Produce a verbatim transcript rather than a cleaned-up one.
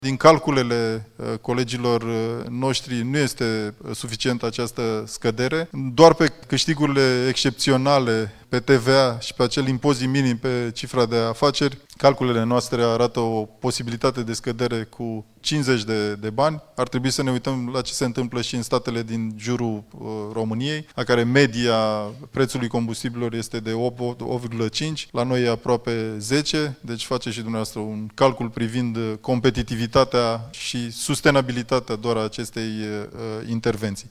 Din calculele colegilor noștri nu este suficientă această scădere. Doar pe câștigurile excepționale, pe T V A și pe acel impozit minim pe cifra de afaceri, calculele noastre arată o posibilitate de scădere cu cincizeci de, de bani. Ar trebui să ne uităm la ce se întâmplă și în statele din jurul uh, României, la care media prețului combustibilor este de opt virgulă cinci, la noi e aproape zece, deci face și dumneavoastră un calcul privind competitivitatea și sustenabilitatea doar a acestei uh, intervenții.